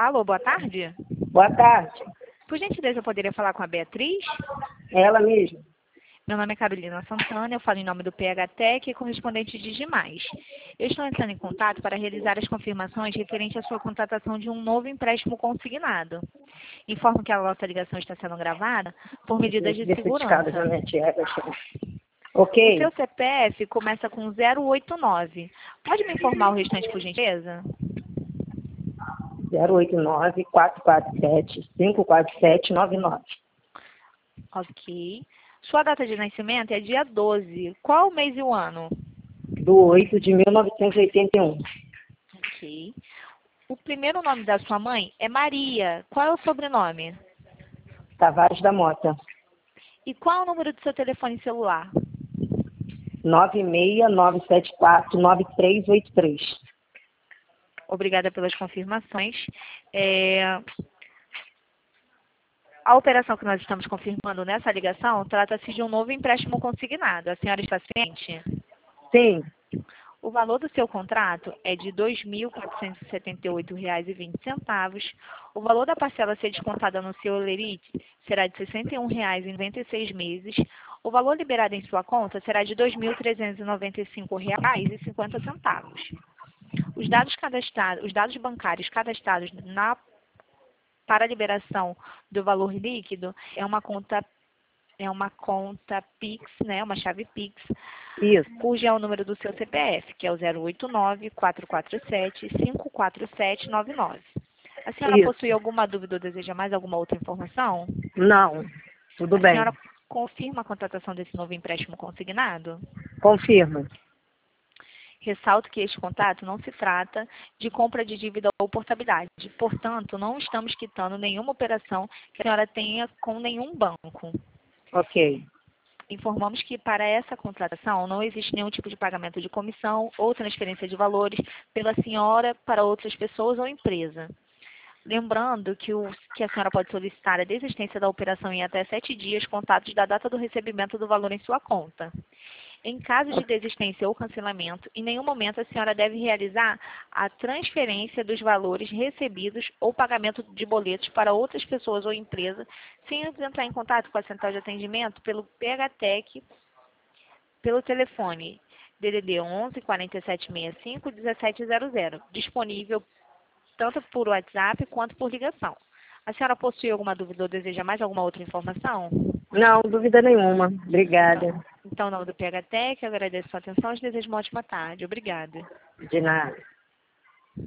Alô, boa tarde. Boa tarde. Por gentileza, eu poderia falar com a Beatriz? Ela mesma. Meu nome é Carolina Santana, eu falo em nome do PHTEC e correspondente de Digimais. Eu estou entrando em contato para realizar as confirmações referente à sua contratação de um novo empréstimo consignado. Informo que a nossa ligação está sendo gravada por medidas de segurança. O Ok. seu CPF começa com 089. Pode me informar o restante, por gentileza? 089-447-54799. Ok. Sua data de nascimento é dia 12. Qual o mês e o ano? Do 8 de 1981. Ok. O primeiro nome da sua mãe é Maria. Qual é o sobrenome? Tavares da Mota. E qual é o número do seu telefone celular? 969749383. Obrigada pelas confirmações. A operação que nós estamos confirmando nessa ligação trata-se de um novo empréstimo consignado. A senhora está ciente? Sim. O valor do seu contrato é de R$ 2.478,20. O valor da parcela a ser descontada no seu Lerite será de R$ 61,00 em 96 meses. O valor liberado em sua conta será de R$ 2.395,50. Os dados bancários cadastrados para a liberação do valor líquido é uma conta Pix, né, uma chave Pix, Isso. cujo é o número do seu CPF, que é o 089-447-54799. A senhora Isso. possui alguma dúvida ou deseja mais alguma outra informação? Não. Tudo A bem. senhora confirma a contratação desse novo empréstimo consignado? Confirma. Ressalto que este contrato não se trata de compra de dívida ou portabilidade. Portanto, não estamos quitando nenhuma operação que a senhora tenha com nenhum banco. Ok. Informamos que para essa contratação não existe nenhum tipo de pagamento de comissão ou transferência de valores pela senhora para outras pessoas ou empresa. Lembrando que a senhora pode solicitar a desistência da operação em até 7 dias, contados da data do recebimento do valor em sua conta. Em caso de desistência ou cancelamento, em nenhum momento a senhora deve realizar a transferência dos valores recebidos ou pagamento de boletos para outras pessoas ou empresas, sem antes entrar em contato com a central de atendimento pelo PHTEC, pelo telefone DDD 11 4765 1700, disponível tanto por WhatsApp quanto por ligação. A senhora possui alguma dúvida ou deseja mais alguma outra informação? Não, dúvida nenhuma. Obrigada. Então, em nome do PHTEC, eu agradeço a sua atenção e desejo uma ótima tarde. Obrigada. De nada.